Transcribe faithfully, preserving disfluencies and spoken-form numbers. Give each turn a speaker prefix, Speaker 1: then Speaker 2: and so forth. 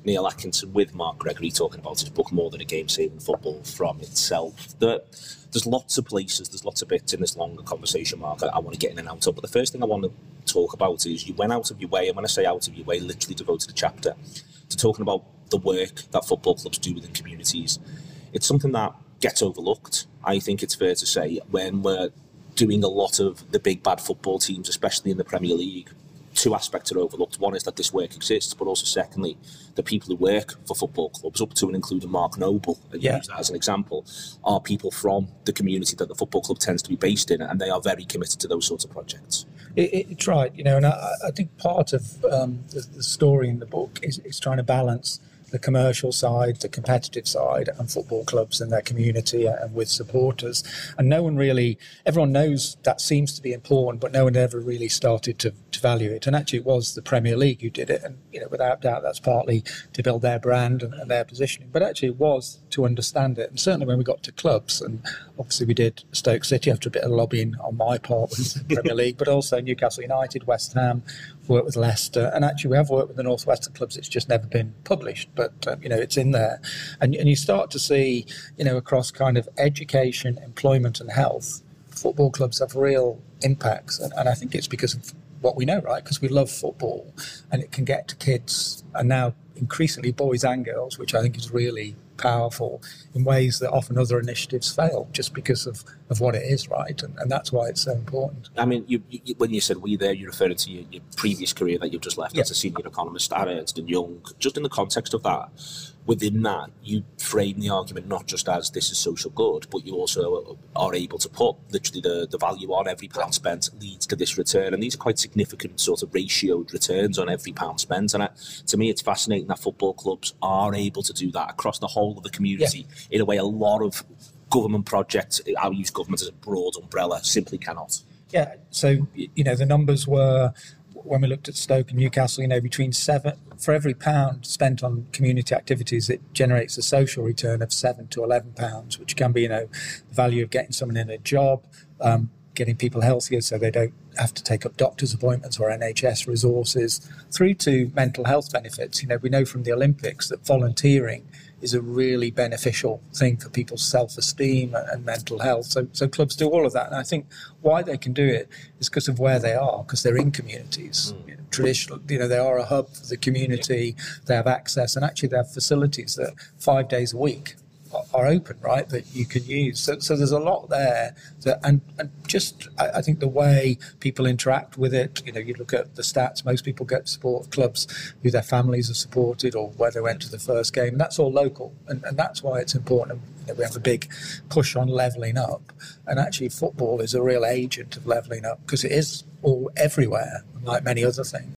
Speaker 1: Neil Atkinson with Mark Gregory talking about his book More Than a Game Saving Football from itself. That there's lots of places, there's lots of bits in this longer conversation, Mark, I, I want to get in and out of. But the first thing I want to talk about is you went out of your way, and when I say out of your way, literally devoted a chapter to talking about the work that football clubs do within communities. It's something that gets overlooked, I think it's fair to say, when we're doing a lot of the big bad football teams, especially in the Premier League. Two aspects are overlooked. One is that this work exists, but also secondly, the people who work for football clubs, up to and including Mark Noble, and
Speaker 2: yeah.
Speaker 1: use that as an example, are people from the community that the football club tends to be based in, and they are very committed to those sorts of projects.
Speaker 2: It, it, it's right, you know, and I, I think part of um, the, the story in the book is, is trying to balance the commercial side, the competitive side, and football clubs and their community and with supporters. And no one really, everyone knows that seems to be important, but no one ever really started to, to value it. And actually it was the Premier League who did it. And, you know, without doubt, that's partly to build their brand and, and their positioning. But actually it was to understand it. And certainly when we got to clubs, and obviously we did Stoke City after a bit of lobbying on my part with the Premier League, but also Newcastle United, West Ham, worked with Leicester, and actually we have worked with the North Western clubs. It's just never been published, but um, you know, it's in there, and, and you start to see, you know, across kind of education, employment, and health, football clubs have real impacts, and, and I think it's because of what we know, right? Because we love football, and it can get to kids, and now increasingly boys and girls, which I think is really powerful in ways that often other initiatives fail just because of, of what it is, right? And, and that's why it's so important.
Speaker 1: I mean, you, you, when you said we there, you're referring to your, your previous career that you've just left
Speaker 2: yeah.
Speaker 1: as a senior economist at Ernst and Young. Just in the context of that, within that, you frame the argument not just as this is social good, but you also are able to put literally the, the value on every pound spent leads to this return. And these are quite significant sort of ratioed returns on every pound spent. And I, to me, it's fascinating that football clubs are able to do that across the whole of the community. Yeah. In a way, a lot of government projects, I'll use government as a broad umbrella, simply cannot.
Speaker 2: Yeah, so, you know, the numbers were, when we looked at Stoke and Newcastle, you know, between seven, for every pound spent on community activities, it generates a social return of seven to eleven pounds, which can be, you know, the value of getting someone in a job, um, getting people healthier so they don't have to take up doctor's appointments or N H S resources, through to mental health benefits. You know, we know from the Olympics that volunteering is a really beneficial thing for people's self-esteem and, and mental health. So, so clubs do all of that. And I think why they can do it is because of where they are, because they're in communities. Mm. You know, traditional, you know, they are a hub for the community. They have access, and actually they have facilities that five days a week are open, right, that you can use. So, so there's a lot there. That, and, and just, I, I think the way people interact with it, you know, you look at the stats, most people get support of clubs who their families have supported or where they went to the first game. And that's all local. And, and that's why it's important. You know, we have a big push on levelling up. And actually football is a real agent of levelling up because it is all everywhere, like many other things.